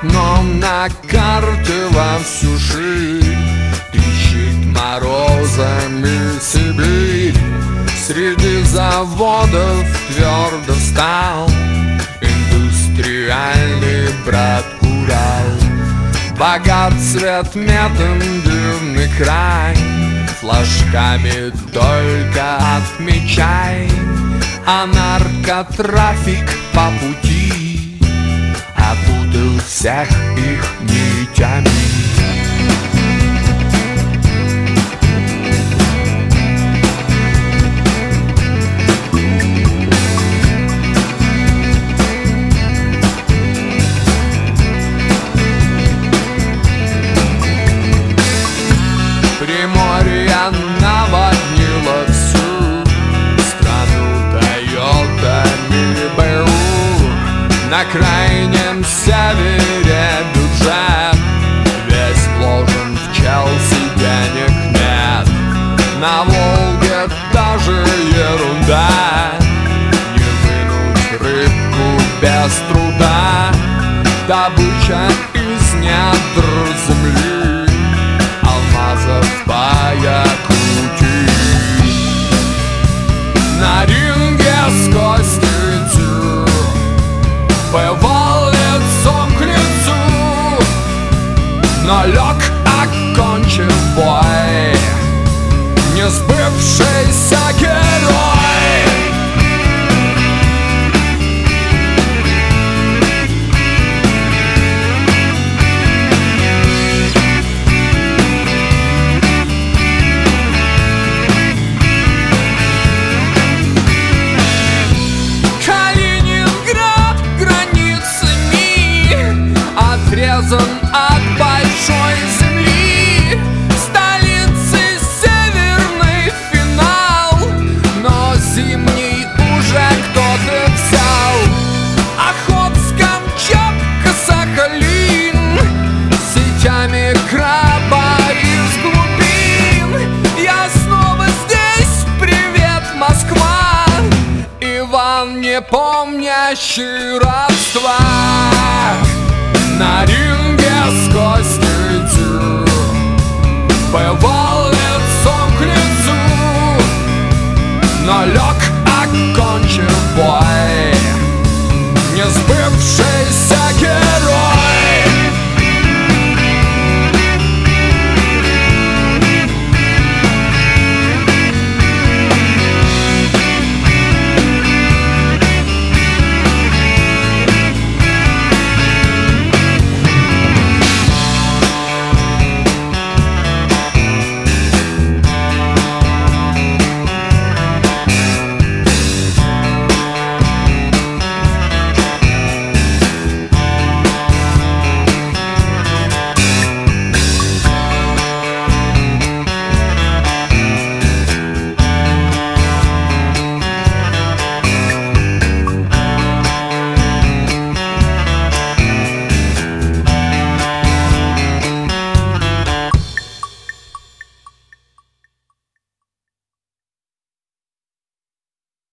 пятном на карте во всю ширь. Трещит морозами Сибирь. Среди заводов твердо встал индустриальный брат Урал. Богат цвет метом дивный край, флажками только отмечай. А наркотрафик по пути опутал всех их нитями. Приморье наводнило всю страну тойотами БУ. На крайнем севере бюджет весь вложен в Челси, денег нет. На Волге даже ерунда, не вынуть рыбку без труда. Добыча из недр земли, алмазов по Якутии. На ринге с костью бывал лицом к лицу, но лег, окончив бой, не сбывшийся герой. Отрезан от большой земли, столицы северный финал, но зимний уже кто-то взял. Охотск, Камчатка, Сахалин, сетями краба из глубин. Я снова здесь, привет, Москва, Иван, не помнящий родства. На ринге с костью бывал лицом к лицу, но лег